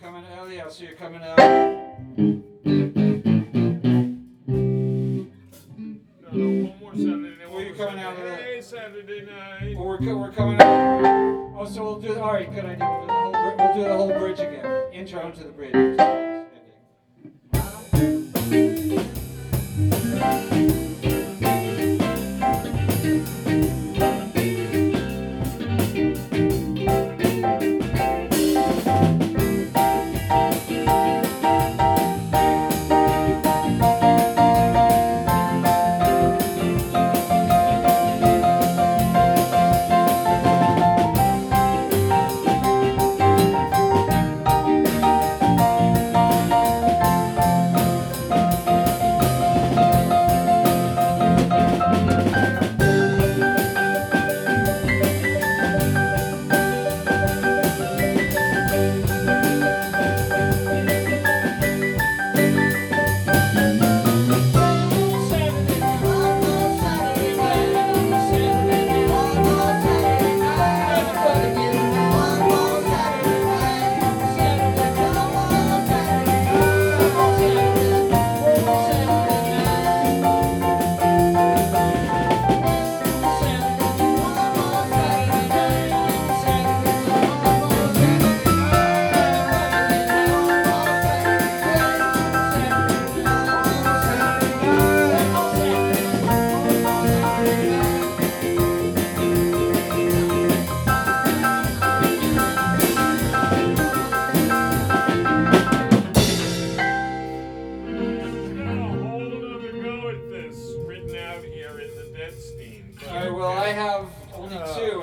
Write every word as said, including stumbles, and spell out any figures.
coming out. Yeah, so you're coming out. No, no, one more Saturday night. Well, you're coming out of the. Hey, Saturday night. Well, we're, co- we're coming out. Oh, so we'll do. All right, good idea. We'll do the whole, bri- we'll do the whole bridge again. Intro to the bridge.